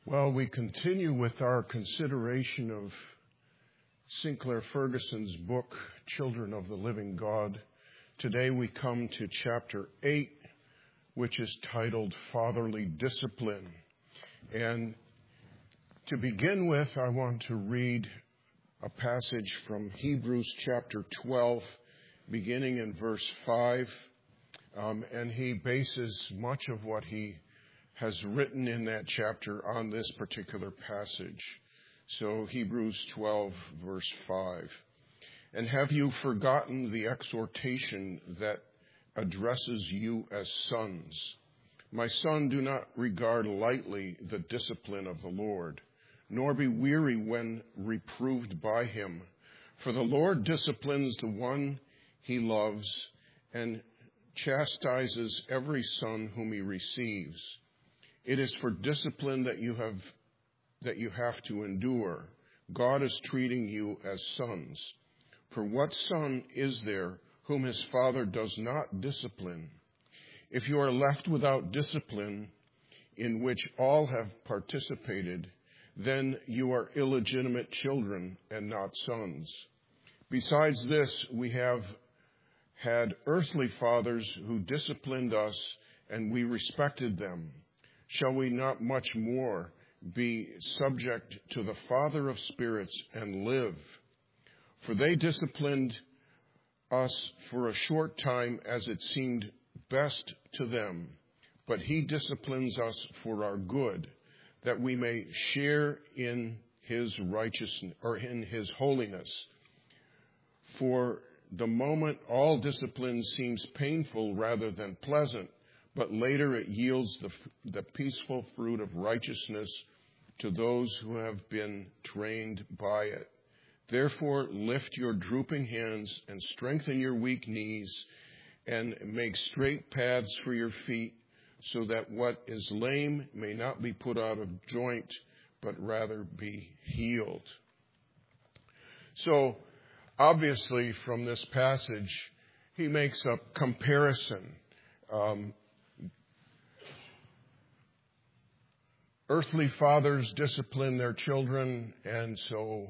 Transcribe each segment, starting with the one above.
Well, we continue with our consideration of Sinclair Ferguson's book, Children of the Living God. Today we come to chapter 8, which is titled Fatherly Discipline. And to begin with, I want to read a passage from Hebrews chapter 12, beginning in verse 5. And he bases much of what he has written in that chapter on this particular passage. So Hebrews 12, verse 5. And have you forgotten the exhortation that addresses you as sons? My son, do not regard lightly the discipline of the Lord, nor be weary when reproved by him. For the Lord disciplines the one he loves and chastises every son whom he receives. It is for discipline that you have to endure. God is treating you as sons. For what son is there whom his father does not discipline? If you are left without discipline, in which all have participated, then you are illegitimate children and not sons. Besides this, we have had earthly fathers who disciplined us, and we respected them. Shall we not much more be subject to the Father of spirits and live? For they disciplined us for a short time as it seemed best to them, but he disciplines us for our good, that we may share in his righteousness or in his holiness. For the moment all discipline seems painful rather than pleasant, but later it yields the peaceful fruit of righteousness to those who have been trained by it. Therefore, lift your drooping hands and strengthen your weak knees and make straight paths for your feet, so that what is lame may not be put out of joint, but rather be healed. So, obviously, from this passage, he makes a comparison. Earthly fathers discipline their children, and so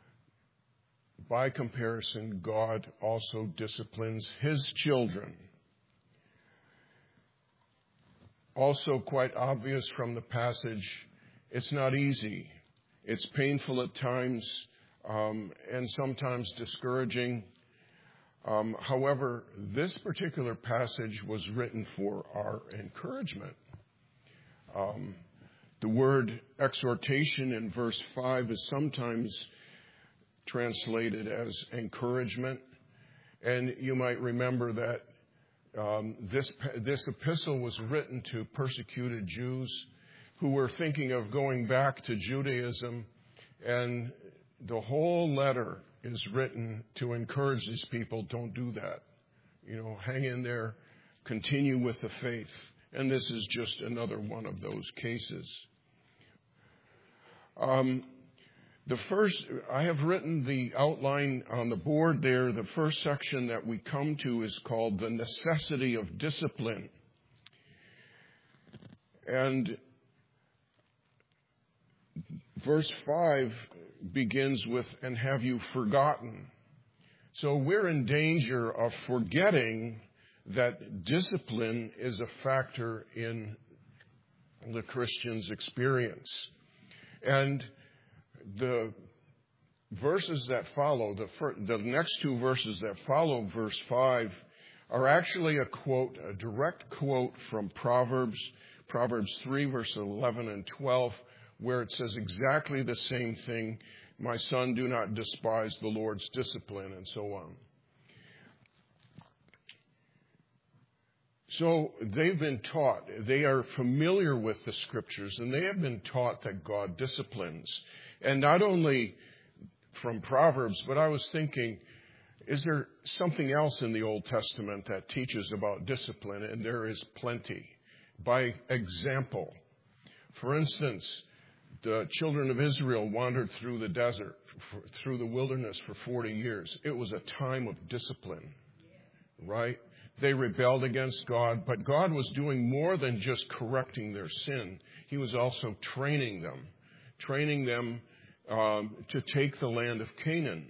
by comparison, God also disciplines his children. Also quite obvious from the passage, it's not easy. It's painful at times, and sometimes discouraging. However, this particular passage was written for our encouragement. The word exhortation in verse 5 is sometimes translated as encouragement. And you might remember that this epistle was written to persecuted Jews who were thinking of going back to Judaism. And the whole letter is written to encourage these people, don't do that. Hang in there, continue with the faith. And this is just another one of those cases. I have written the outline on the board there. The first section that we come to is called The Necessity of Discipline. And verse 5 begins with, and have you forgotten? So we're in danger of forgetting that discipline is a factor in the Christian's experience. And the verses that follow, the next two verses that follow verse 5, are actually a direct quote from Proverbs 3, verse 11 and 12, where it says exactly the same thing. My son, do not despise the Lord's discipline, and so on. So they've been taught, they are familiar with the scriptures, and they have been taught that God disciplines. And not only from Proverbs, but I was thinking, is there something else in the Old Testament that teaches about discipline? And there is plenty. By example, for instance, the children of Israel wandered through the desert, through the wilderness for 40 years. It was a time of discipline, right? They rebelled against God, but God was doing more than just correcting their sin. He was also training them to take the land of Canaan.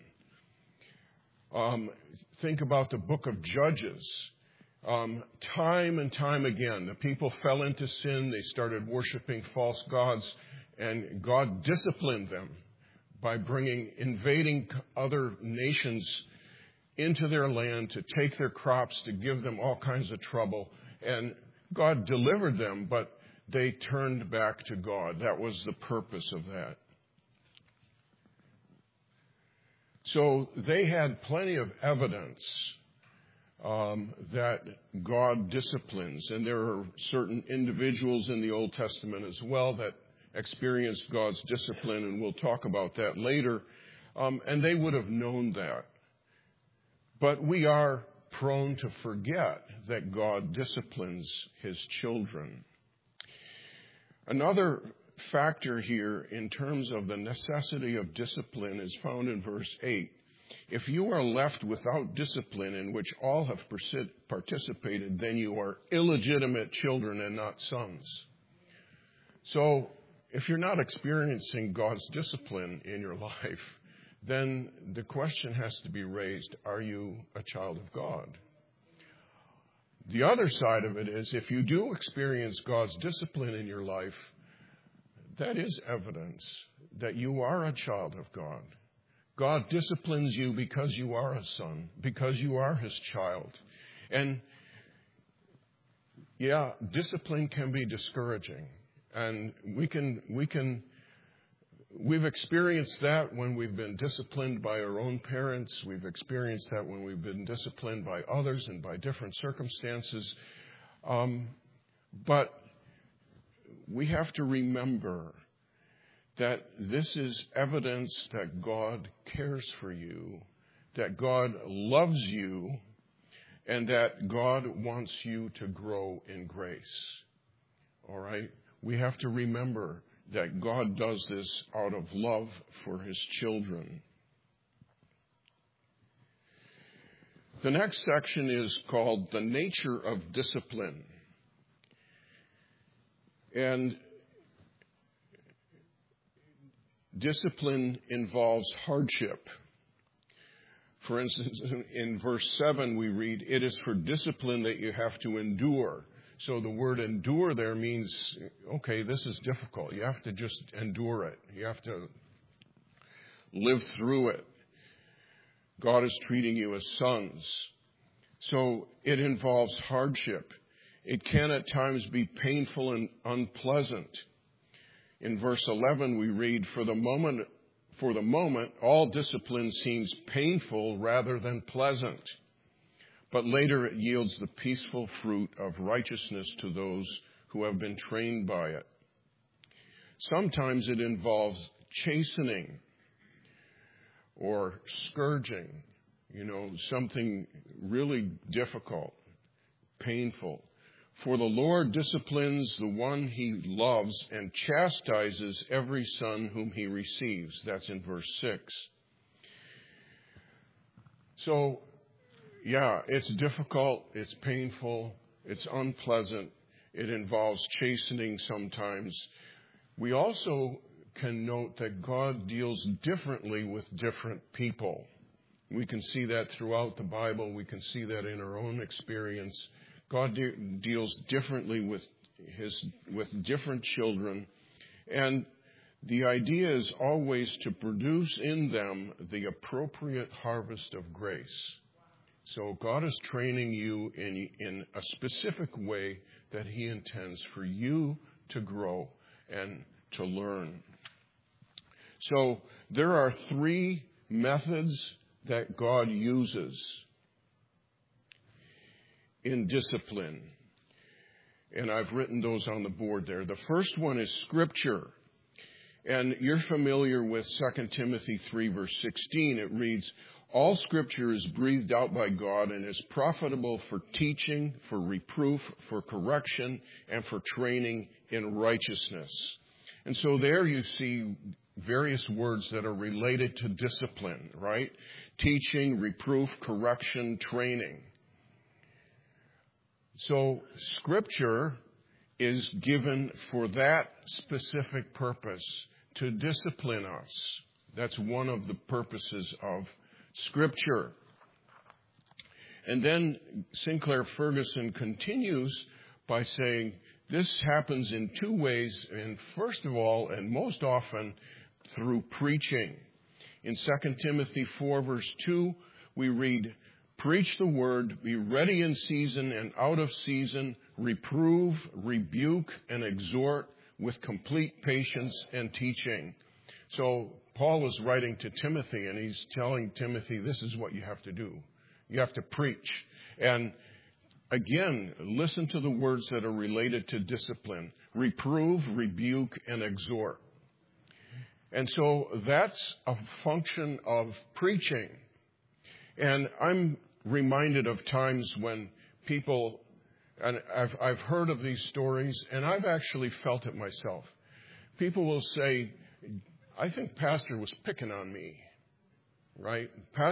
Think about the book of Judges. Time and time again, the people fell into sin. They started worshiping false gods, and God disciplined them by invading other nations into their land to take their crops, to give them all kinds of trouble. And God delivered them, but they turned back to God. That was the purpose of that. So they had plenty of evidence that God disciplines. And there are certain individuals in the Old Testament as well that experienced God's discipline, and we'll talk about that later. And they would have known that. But we are prone to forget that God disciplines His children. Another factor here in terms of the necessity of discipline is found in verse 8. If you are left without discipline in which all have participated, then you are illegitimate children and not sons. So if you're not experiencing God's discipline in your life, then the question has to be raised, are you a child of God? The other side of it is, if you do experience God's discipline in your life, that is evidence that you are a child of God. God disciplines you because you are a son, because you are His child. And yeah, discipline can be discouraging. And we've experienced that when we've been disciplined by our own parents. We've experienced that when we've been disciplined by others and by different circumstances. But we have to remember that this is evidence that God cares for you, that God loves you, and that God wants you to grow in grace. All right? We have to remember that God does this out of love for His children. The next section is called The Nature of Discipline. And discipline involves hardship. For instance, in verse 7 we read, it is for discipline that you have to endure. So the word endure there means, okay, this is difficult. You have to just endure it. You have to live through it. God is treating you as sons. So it involves hardship. It can at times be painful and unpleasant. In verse 11 we read, for the moment, all discipline seems painful rather than pleasant. But later it yields the peaceful fruit of righteousness to those who have been trained by it. Sometimes it involves chastening or scourging, something really difficult, painful. For the Lord disciplines the one He loves and chastises every son whom He receives. That's in verse 6. So, yeah, it's difficult, it's painful, it's unpleasant, it involves chastening sometimes. We also can note that God deals differently with different people. We can see that throughout the Bible. We can see that in our own experience. God deals differently with different children. And the idea is always to produce in them the appropriate harvest of grace. So God is training you in a specific way that He intends for you to grow and to learn. So there are 3 methods that God uses in discipline. And I've written those on the board there. The first one is Scripture. And you're familiar with 2 Timothy 3, verse 16. It reads, all Scripture is breathed out by God and is profitable for teaching, for reproof, for correction, and for training in righteousness. And so there you see various words that are related to discipline, right? Teaching, reproof, correction, training. So Scripture is given for that specific purpose, to discipline us. That's one of the purposes of Scripture. And then Sinclair Ferguson continues by saying this happens in two ways, and first of all, and most often, through preaching. In 2 Timothy 4, verse 2, we read, "Preach the word, be ready in season and out of season, reprove, rebuke, and exhort with complete patience and teaching." So Paul is writing to Timothy, and he's telling Timothy, this is what you have to do. You have to preach. And again, listen to the words that are related to discipline. Reprove, rebuke, and exhort. And so that's a function of preaching. And I'm reminded of times when people, and I've heard of these stories, and I've actually felt it myself. People will say, I think Pastor was picking on me, right?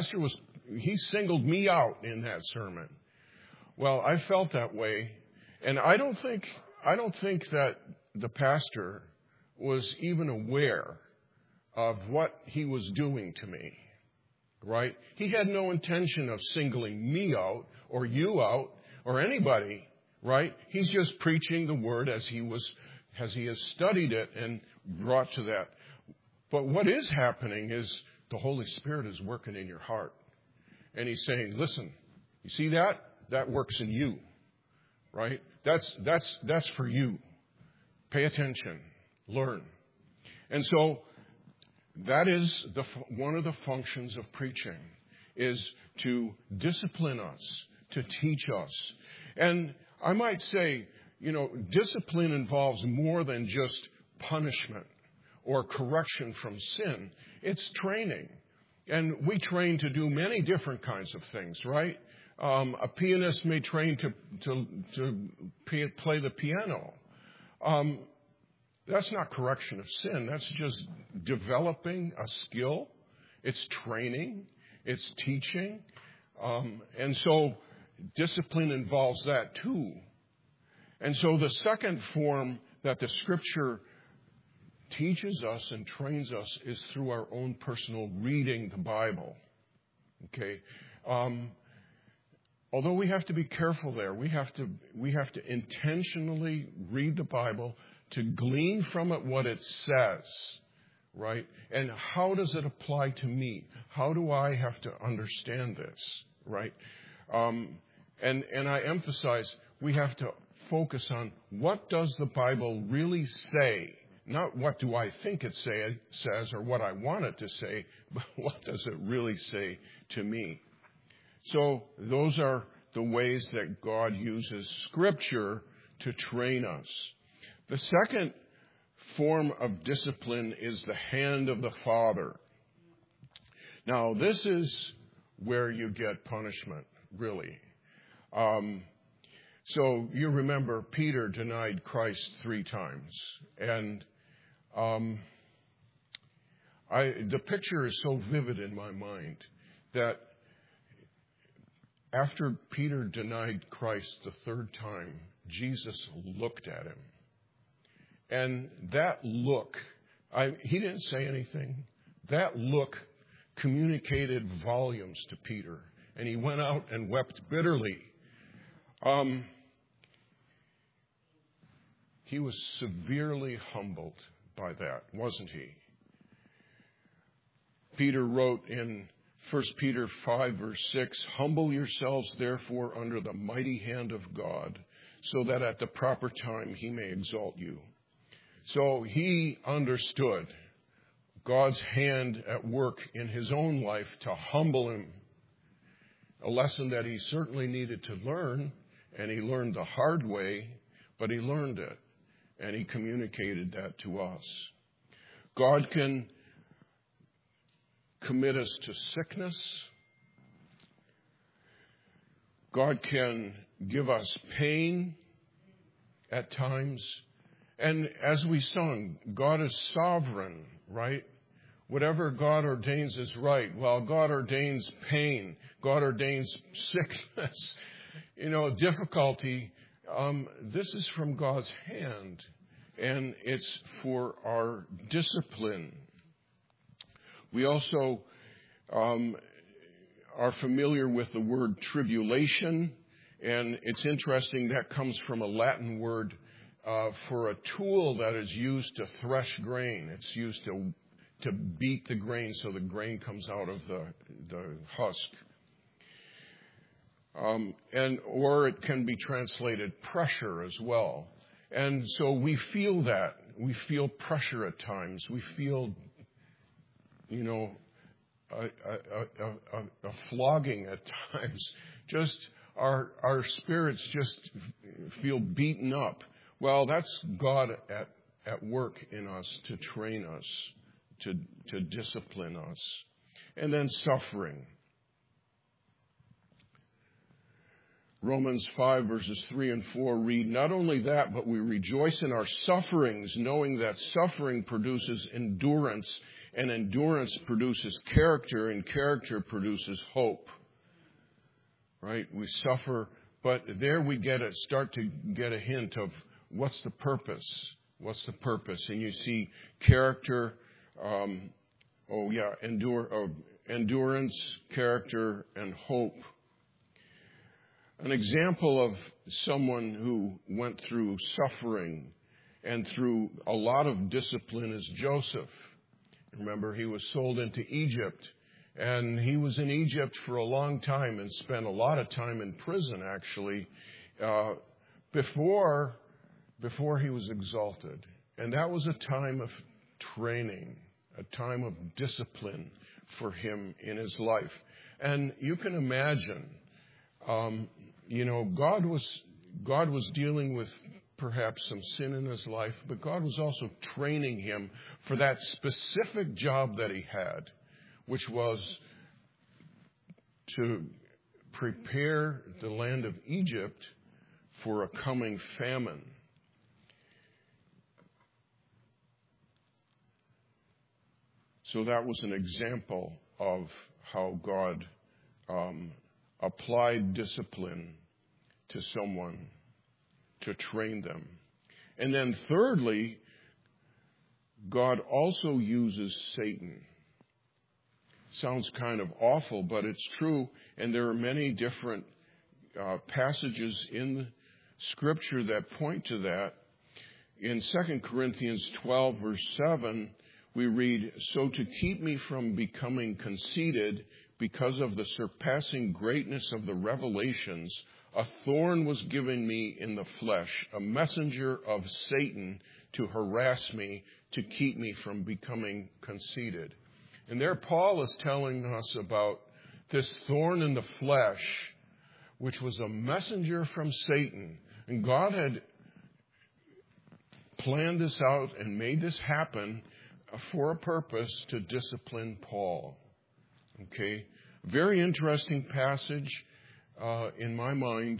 He singled me out in that sermon. Well, I felt that way, and I don't think that the pastor was even aware of what he was doing to me, right? He had no intention of singling me out or you out or anybody, right? He's just preaching the word as he has studied it and brought to that. But what is happening is the Holy Spirit is working in your heart. And he's saying, listen, you see that? That works in you, right? That's for you. Pay attention. Learn. And so that is one of the functions of preaching, is to discipline us, to teach us. And I might say, discipline involves more than just punishment or correction from sin. It's training. And we train to do many different kinds of things, right? A pianist may train to play the piano. That's not correction of sin. That's just developing a skill. It's training. It's teaching. And so discipline involves that too. And so the second form that the Scripture teaches us and trains us is through our own personal reading the Bible. Okay? Although we have to be careful there, we have to intentionally read the Bible to glean from it what it says, right? And how does it apply to me? How do I have to understand this, right? And I emphasize we have to focus on what does the Bible really say? Not what do I think it says or what I want it to say, but what does it really say to me? So those are the ways that God uses Scripture to train us. The second form of discipline is the hand of the Father. Now, this is where you get punishment, really. So you remember Peter denied Christ 3 times. And the picture is so vivid in my mind that after Peter denied Christ the 3rd time, Jesus looked at him. And that look, he didn't say anything. That look communicated volumes to Peter. And he went out and wept bitterly. He was severely humbled by that, wasn't he? Peter wrote in 1 Peter 5, verse 6, "Humble yourselves, therefore, under the mighty hand of God, so that at the proper time he may exalt you." So he understood God's hand at work in his own life to humble him, a lesson that he certainly needed to learn, and he learned the hard way, but he learned it, and he communicated that to us. God can commit us to sickness. God can give us pain at times. And as we sung, God is sovereign, right? Whatever God ordains is right. Well, God ordains pain. God ordains sickness, difficulty. this is from God's hand, and it's for our discipline. We also are familiar with the word tribulation, and it's interesting that comes from a Latin word for a tool that is used to thresh grain. It's used to beat the grain so the grain comes out of the husk. Or it can be translated pressure as well. And so we feel that. We feel pressure at times. We feel, a flogging at times. Just our spirits just feel beaten up. Well, that's God at work in us to train us, to discipline us. And then suffering. Romans 5 verses 3 and 4 read, "Not only that, but we rejoice in our sufferings, knowing that suffering produces endurance, and endurance produces character, and character produces hope." Right? We suffer, but there we start to get a hint of what's the purpose. What's the purpose? And you see character, endurance, character, and hope. An example of someone who went through suffering and through a lot of discipline is Joseph. Remember, he was sold into Egypt, and he was in Egypt for a long time and spent a lot of time in prison, actually, before he was exalted. And that was a time of training, a time of discipline for him in his life. And you can imagine, God was dealing with perhaps some sin in his life, but God was also training him for that specific job that he had, which was to prepare the land of Egypt for a coming famine. So that was an example of how God applied discipline to someone to train them. And then thirdly, God also uses Satan. Sounds kind of awful, but it's true. And there are many different passages in Scripture that point to that. In 2 Corinthians 12, verse 7, we read, "So to keep me from becoming conceited, because of the surpassing greatness of the revelations, a thorn was given me in the flesh, a messenger of Satan to harass me, to keep me from becoming conceited." And there Paul is telling us about this thorn in the flesh, which was a messenger from Satan. And God had planned this out and made this happen for a purpose, to discipline Paul. Okay, very interesting passage in my mind.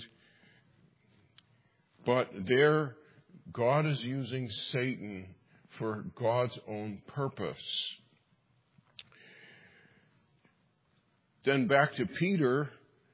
But there, God is using Satan for God's own purpose. Then back to Peter,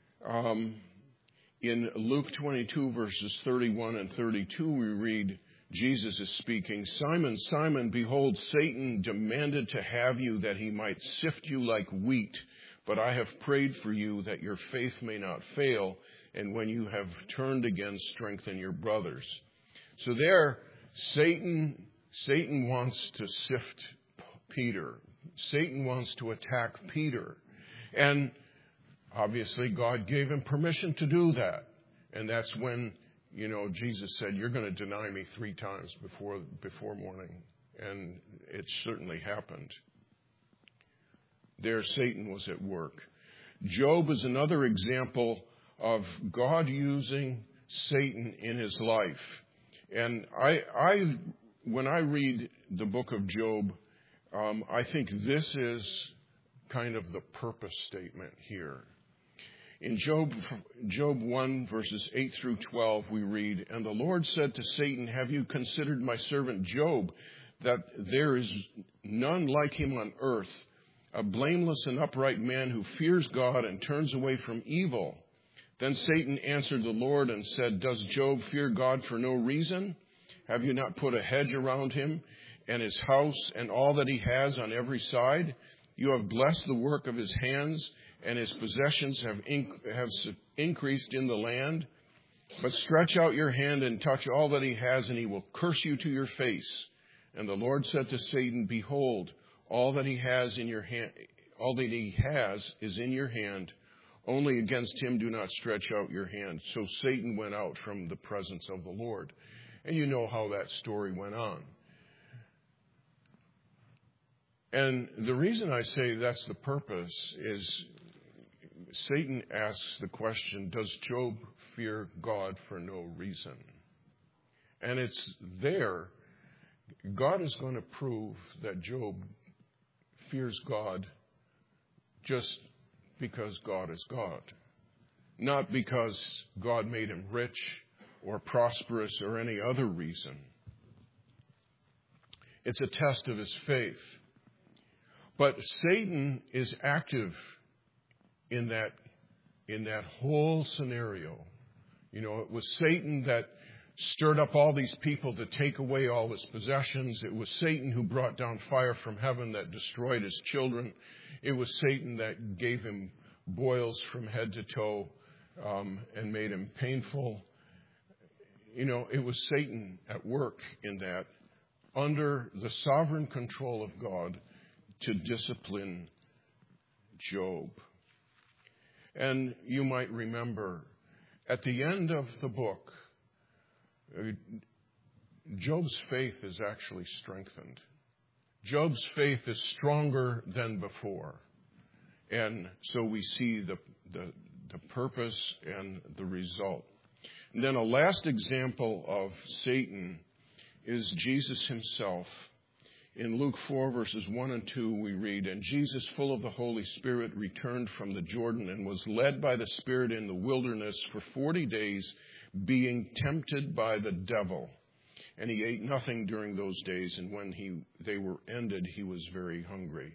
in Luke 22, verses 31 and 32, we read, Jesus is speaking, "Simon, Simon, behold, Satan demanded to have you that he might sift you like wheat. But I have prayed for you that your faith may not fail. And when you have turned again, strengthen your brothers." So there, Satan wants to sift Peter. Satan wants to attack Peter. And obviously, God gave him permission to do that. And that's when Jesus said, "You're going to deny me 3 times before morning." And it certainly happened. There, Satan was at work. Job is another example of God using Satan in his life. And when I read the book of Job, I think this is kind of the purpose statement here. In Job 1, verses 8 through 12, we read, "And the Lord said to Satan, have you considered my servant Job, that there is none like him on earth, a blameless and upright man who fears God and turns away from evil? Then Satan answered the Lord and said, Does Job fear God for no reason? Have you not put a hedge around him and his house and all that he has on every side? You have blessed the work of his hands, and his possessions have increased in the land. But stretch out your hand and touch all that he has, and he will curse you to your face. And the Lord said to Satan, Behold, all that he has in your hand, all that he has is in your hand. Only against him do not stretch out your hand. So Satan went out from the presence of the Lord. And you know how that story went on. And the reason I say that's the purpose is Satan asks the question, does Job fear God for no reason? And it's there. God is going to prove that Job fears God just because God is God. Not because God made him rich or prosperous or any other reason. It's a test of his faith. But Satan is active in that whole scenario. You know, it was Satan that stirred up all these people to take away all his possessions. It was Satan who brought down fire from heaven that destroyed his children. It was Satan that gave him boils from head to toe and made him painful. You know, it was Satan at work in that, under the sovereign control of God, to discipline Job. And you might remember, at the end of the book, Job's faith is actually strengthened. Job's faith is stronger than before. And so we see the purpose and the result. And then a last example of Satan is Jesus himself. In Luke 4, verses 1 and 2, we read, And Jesus, full of the Holy Spirit, returned from the Jordan and was led by the Spirit in the wilderness for 40 days, being tempted by the devil. And he ate nothing during those days, and when they were ended, he was very hungry.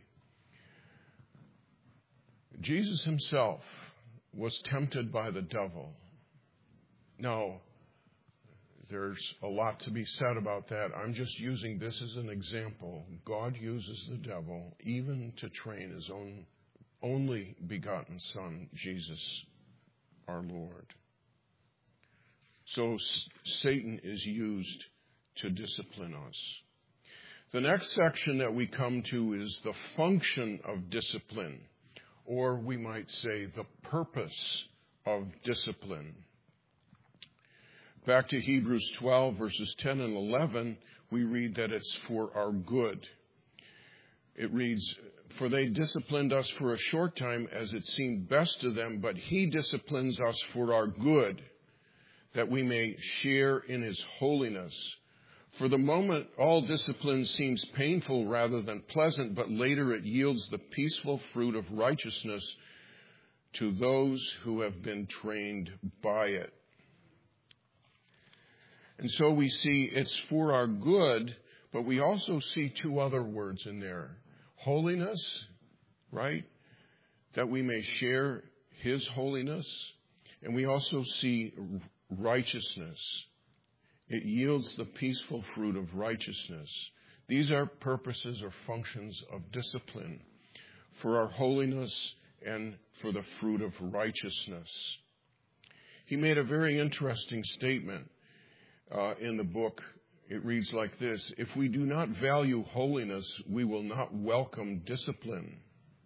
Jesus himself was tempted by the devil. Now, there's a lot to be said about that. I'm just using this as an example. God uses the devil even to train his own only begotten Son, Jesus, our Lord. So Satan is used to discipline us. The next section that we come to is the function of discipline, or we might say the purpose of discipline. Back to Hebrews 12, verses 10 and 11, we read that it's for our good. It reads, For they disciplined us for a short time as it seemed best to them, but he disciplines us for our good, that we may share in his holiness. For the moment, all discipline seems painful rather than pleasant, but later it yields the peaceful fruit of righteousness to those who have been trained by it. And so we see it's for our good, but we also see two other words in there. Holiness, right? That we may share his holiness. And we also see righteousness. It yields the peaceful fruit of righteousness. These are purposes or functions of discipline for our holiness and for the fruit of righteousness. He made a very interesting statement in the book. It reads like this: If we do not value holiness, we will not welcome discipline.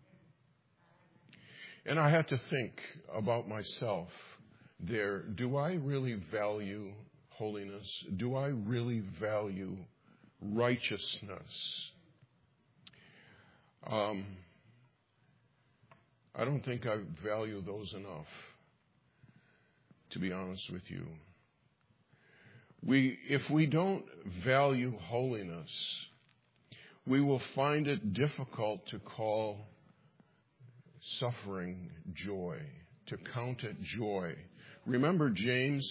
And I had to think about myself there. Do I really value holiness? Do I really value righteousness? I don't think I value those enough, to be honest with you. If we don't value holiness, we will find it difficult to call suffering joy, to count it joy. Remember James?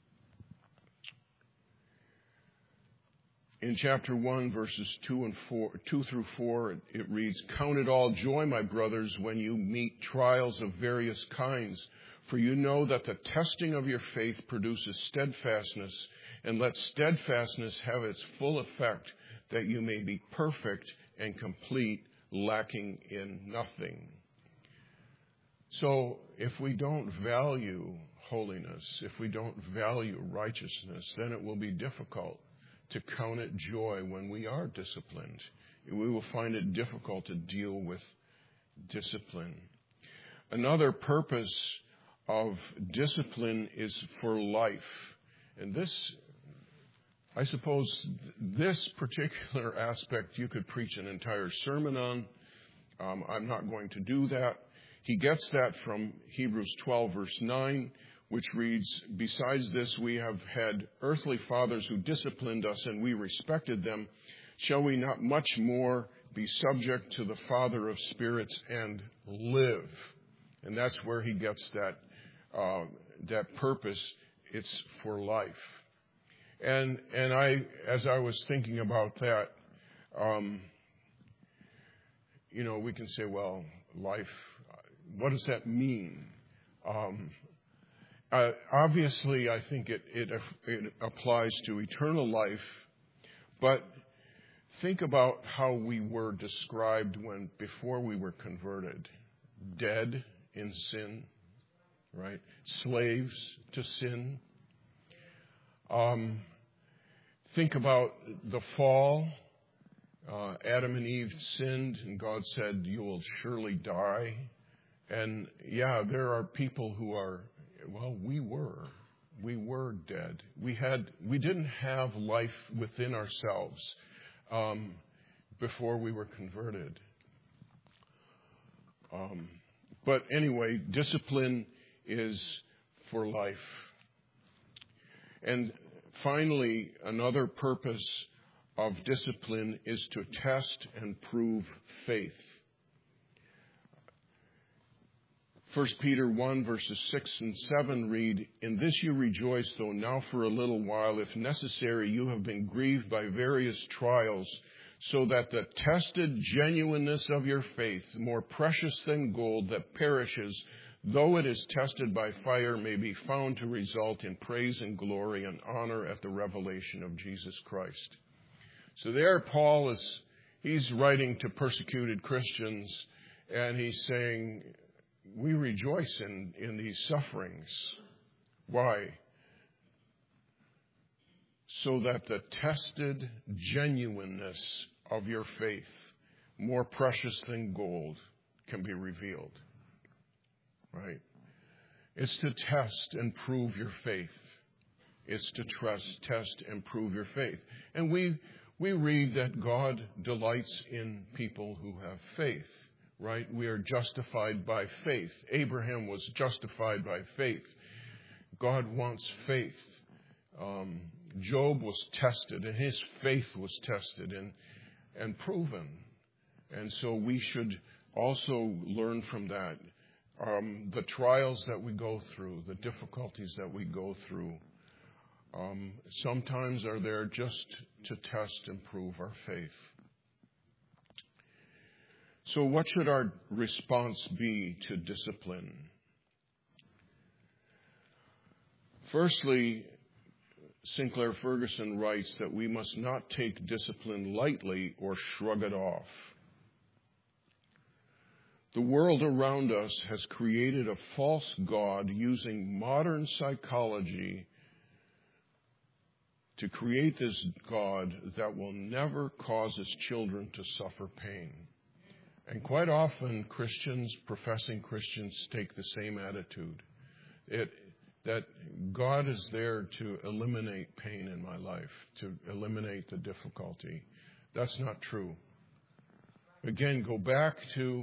In chapter 1, verses 2 through 4, it reads, Count it all joy, my brothers, when you meet trials of various kinds, For you know that the testing of your faith produces steadfastness, and let steadfastness have its full effect, that you may be perfect and complete, lacking in nothing. So if we don't value holiness, if we don't value righteousness, then it will be difficult to count it joy when we are disciplined. We will find it difficult to deal with discipline. Another purpose of discipline is for life. And this, I suppose, this particular aspect you could preach an entire sermon on. I'm not going to do that. He gets that from Hebrews 12, verse 9, which reads, "Besides this, we have had earthly fathers who disciplined us, and we respected them. Shall we not much more be subject to the Father of spirits and live?" And that's where he gets that purpose. It's for life. And as I was thinking about that, we can say, well, life, what does that mean? Obviously, I think it applies to eternal life, but think about how we were described before we were converted. Dead in sin, right? Slaves to sin. Think about the fall. Adam and Eve sinned, and God said, "You will surely die." And yeah, there are people who are, we were dead. We didn't have life within ourselves before we were converted. But anyway, discipline is for life. And finally, another purpose of discipline is to test and prove faith. 1 Peter 1, verses 6 and 7 read, "In this you rejoice, though now for a little while, if necessary, you have been grieved by various trials, so that the tested genuineness of your faith, more precious than gold that perishes, though it is tested by fire, may be found to result in praise and glory and honor at the revelation of Jesus Christ." So there Paul he's writing to persecuted Christians, and he's saying, we rejoice in these sufferings. Why? So that the tested genuineness of your faith, more precious than gold, can be revealed. Right? It's to test and prove your faith. It's to test and prove your faith. And we read that God delights in people who have faith. Right? We are justified by faith. Abraham was justified by faith. God wants faith. Job was tested, and his faith was tested and proven. And so we should also learn from that. The trials that we go through, the difficulties that we go through, sometimes are there just to test and prove our faith. So what should our response be to discipline? Firstly, Sinclair Ferguson writes that we must not take discipline lightly or shrug it off. The world around us has created a false god using modern psychology to create this god that will never cause his children to suffer pain. And quite often, professing Christians, take the same attitude. That God is there to eliminate pain in my life, to eliminate the difficulty. That's not true. Again, go back to,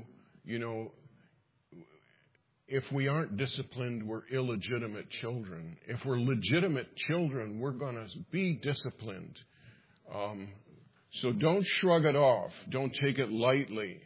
if we aren't disciplined, we're illegitimate children. If we're legitimate children, we're going to be disciplined. So don't shrug it off. Don't take it lightly.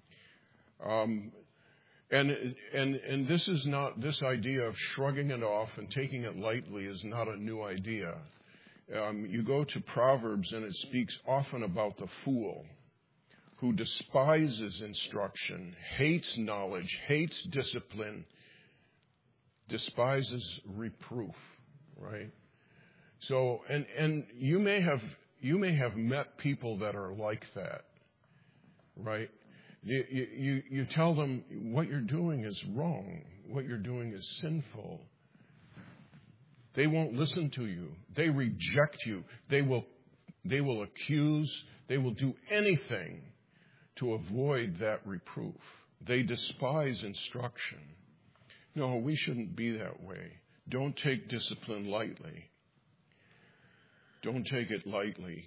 And this idea of shrugging it off and taking it lightly is not a new idea. You go to Proverbs and it speaks often about the fool who despises instruction, hates knowledge, hates discipline, despises reproof, right? So, and you may have met people that are like that, right? You tell them what you're doing is wrong, what you're doing is sinful. They won't listen to you. They reject you. They will accuse. They will do anything to avoid that reproof. They despise instruction. No, we shouldn't be that way. Don't take discipline lightly. Don't take it lightly.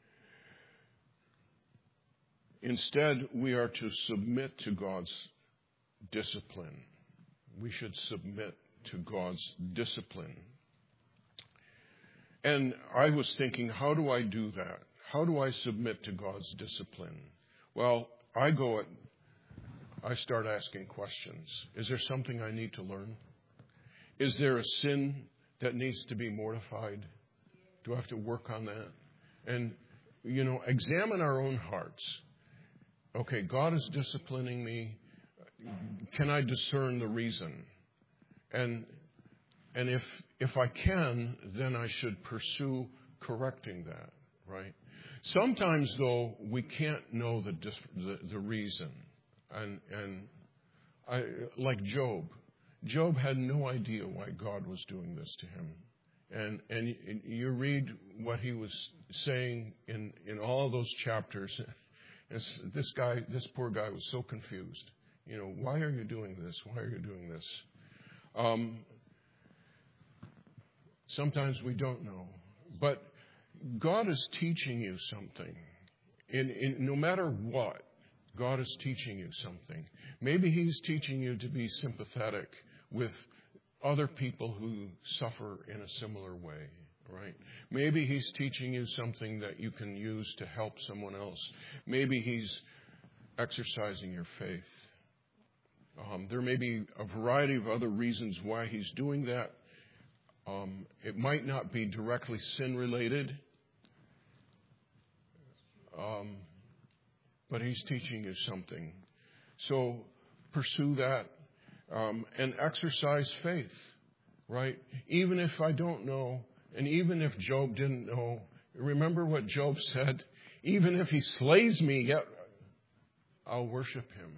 Instead, we are to submit to God's discipline. We should submit to God's discipline. And I was thinking, how do I do that? How do I submit to God's discipline? Well, I start asking questions. Is there something I need to learn? Is there a sin that needs to be mortified? Do I have to work on that? And, examine our own hearts. Okay, God is disciplining me. Can I discern the reason? And if I can, then I should pursue correcting that, right? Sometimes, though, we can't know the reason. And like Job. Job had no idea why God was doing this to him. And you read what he was saying in all those chapters. And this poor guy was so confused. Why are you doing this? Why are you doing this? Sometimes we don't know. But God is teaching you something. No matter what, God is teaching you something. Maybe He's teaching you to be sympathetic with other people who suffer in a similar way, right? Maybe He's teaching you something that you can use to help someone else. Maybe He's exercising your faith. There may be a variety of other reasons why He's doing that. It might not be directly sin-related, but He's teaching you something. So pursue that and exercise faith, right? Even if I don't know, and even if Job didn't know, remember what Job said? Even if he slays me, yet I'll worship Him.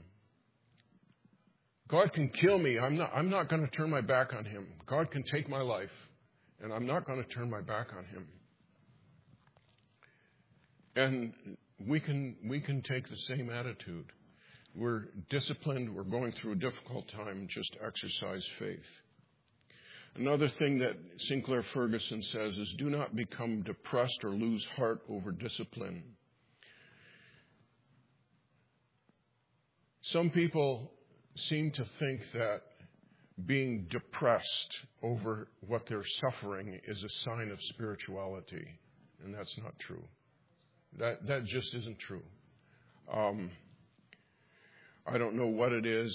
God can kill me. I'm not going to turn my back on Him. God can take my life, and I'm not going to turn my back on Him. And we can take the same attitude. We're disciplined. We're going through a difficult time. Just exercise faith. Another thing that Sinclair Ferguson says is, do not become depressed or lose heart over discipline. Some people seem to think that being depressed over what they're suffering is a sign of spirituality, and that's not true. That just isn't true. I don't know what it is,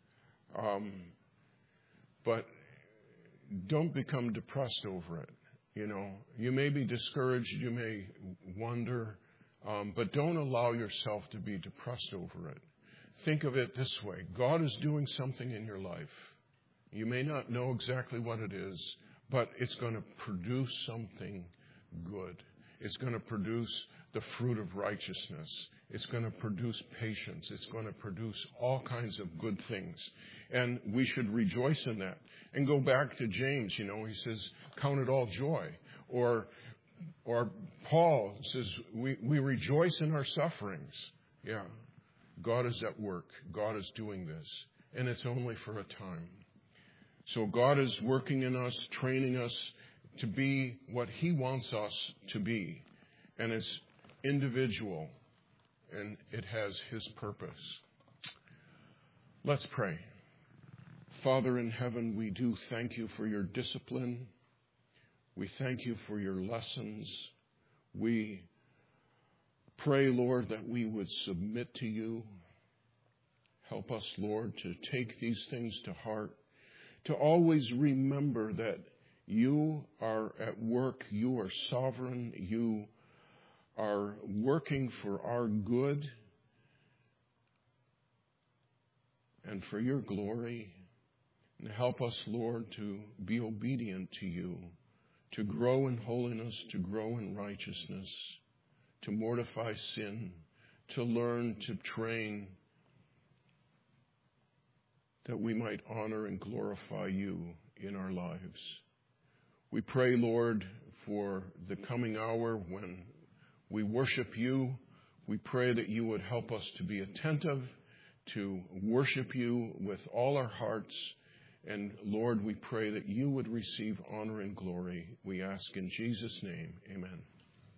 but don't become depressed over it. You may be discouraged, you may wonder, but don't allow yourself to be depressed over it. Think of it this way. God is doing something in your life. You may not know exactly what it is, but it's going to produce something good. It's going to produce the fruit of righteousness. It's going to produce patience. It's going to produce all kinds of good things. And we should rejoice in that. And go back to James, he says, count it all joy. Or Paul says, we rejoice in our sufferings. Yeah. God is at work. God is doing this. And it's only for a time. So God is working in us, training us to be what He wants us to be. And it's individual. And it has His purpose. Let's pray. Father in heaven, we do thank You for Your discipline. We thank You for Your lessons. We pray, Lord, that we would submit to You. Help us, Lord, to take these things to heart, to always remember that You are at work, You are sovereign, You are working for our good and for Your glory. And help us, Lord, to be obedient to you, to grow in holiness, to grow in righteousness, to mortify sin, to learn, to train, that we might honor and glorify you in our lives. We pray, Lord, for the coming hour when we worship you. We pray that you would help us to be attentive, to worship you with all our hearts. And Lord, we pray that you would receive honor and glory. We ask in Jesus' name, amen.